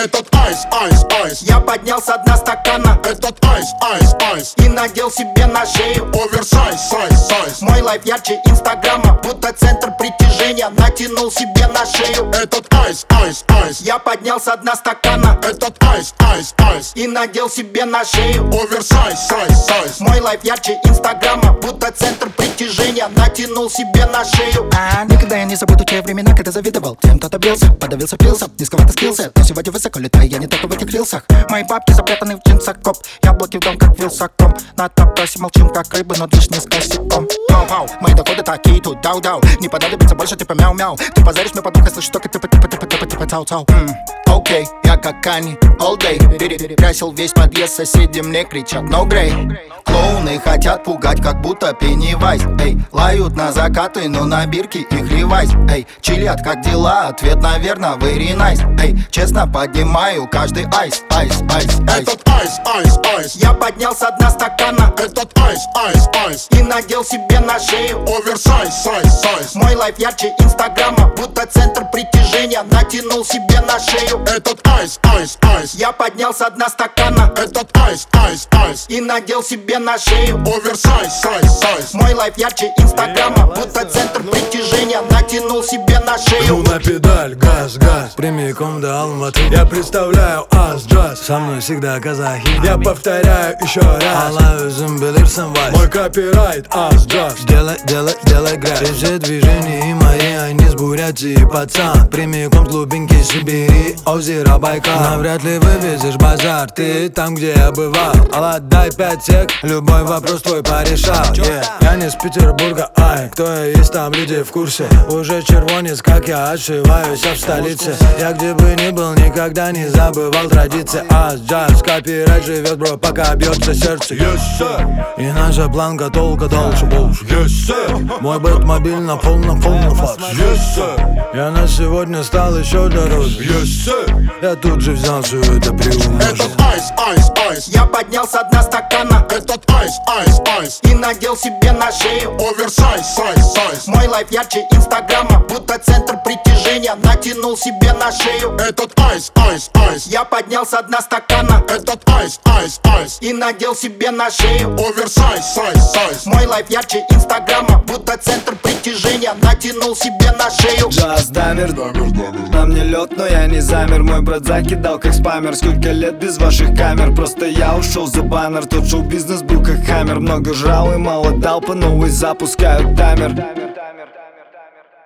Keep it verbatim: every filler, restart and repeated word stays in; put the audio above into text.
Этот айс, айс, айс. Я поднял со дна стакана Этот айс, айс, айс. и надел себе на шею Оверсайз, сайз, сайз. Мой лайф ярче инстаграма, будто центр притяжения. Натянул себе на шею Этот айс, айс, айс. Я поднял со дна стакана Этот айс, айс, айс. и надел себе на шею Оверсайз, сайз, сайз. Мой лайф ярче инстаграма, будто центр притяжения. Натянул себе на шею. А, никогда я не забуду те времена, когда завидовал тем, кто добился, подавился, пился, низковато скился. Но сегодня высоко летаю, я не только в этих рилсах. Мои бабки запрятаны в джинсах, коп. Яблоки в дом, как вилсаком. На топосе молчим, как рыбы, но движ не с косяком. Вау-вау, мои доходы такие тут, дау-дау. Не понадобится больше, типа мяу-мяу. Ты позаришь мне подруга, слышишь только типа, типа, типа, типа, типа, цау-цау. Окей, я как Кани, all day. Перекрасил весь подъезд, соседи мне кричат no grey. Клоуны хотят пугать, как будто Пеннивайз. Эй, лают на закаты, но на бирке их ревайз. Эй, чилят, как дела? Ответ, наверно, very nice. Эй, честно поднимаю каждый айс, айс, айс, айс. Этот айс, айс, айс. Я поднял со дна стакана Этот айс, айс, айс. и надел себе на шею Оверсайз, сайз, сайз. Мой лайф ярче инстаграма, будто центр притяжения. Натянул себе на шею Этот айс, айс, айс. Я поднял со дна стакана Этот айс, айс, айс. и надел себе на шею Оверсайз, сайз, сайз. Мой лайф ярче инстаграма, будто центр притяжения. Натянул себе на шею. Жму на педаль, газ, газ, прямиком до Алматы. Я представляю ас джаз, со мной всегда казахи. Я повторяю еще раз, Аллах өзім білірсің вайс. Мой копирайт ас джаз. Делай, делай, делай грязь. Все движения мои, они с Бурятии, пацан. Прямиком с глубинки Сибири, озеро Байкал. Навряд ли вывезешь базар, ты там, где я бывал. Аллах, дай пять сек, любой вопрос твой порешал. yeah. Я не с Петербурга, ай, кто я есть, там люди в курсе. Уже червонец, как я отшиваюсь, а в столице. Я где бы ни был, никогда не забывал традиции. Ас джаз, копирайт живет, бро, пока бьется сердце. Yes, sir. И наша планка толка дальше больше. Yes, sir. Мой бэт-мобиль на пол, на пол, на фарш. Yes, sir. Я на сегодня стал еще дороже. Yes, sir. Я тут же взял все это приумножить. Этот айс, айс, айс. Я поднял со дна стакана Этот айс, айс, айс. и надел себе на шею Оверсайз, сайз, сайз. Мой лайф ярче инстаграма, будто центр притяжения. Натянул себе на шею Этот айс, айс, айс. Я поднял со дна стакана Этот айс, айс, айс. и надел себе на шею Оверсайз, сайз, сайз. Мой лайф ярче инстаграма, будто центр притяжения. Натянул себе на шею Джаз дамер, на мне лед, но я не замер. Мой брат закидал как спамер. Сколько лет без ваших камер, просто я ушел за баннер. Тот шоу-бизнес был как хаммер. Много жрал и мало дал, по новой запускают таймер.